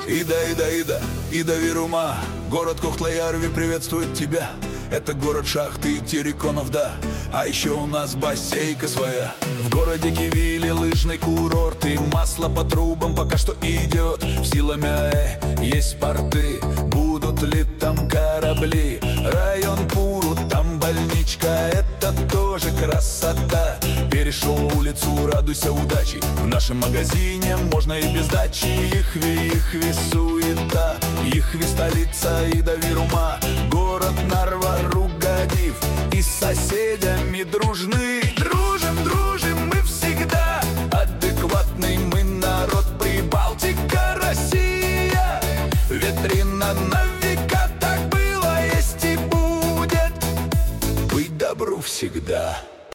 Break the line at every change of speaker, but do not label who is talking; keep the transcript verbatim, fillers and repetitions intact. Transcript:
Ида, Ида, Ида, Ида Вирума. Город Кохтла-Ярви приветствует тебя. Это город шахты и терриконов, да. А еще у нас бассейка своя. В городе Кивили лыжный курорт, и масло по трубам пока что идет. В Силамяе есть порты, будут ли там корабли. Район Пуру, там больничка, это тоже красота. Перешел улицу, радуйся удачи. В нашем магазине можно и без дачи. Ихви, Ихви, суета, Ихви столица Ида Вирума. Город Нарва, Ругадив, и с соседями дружны.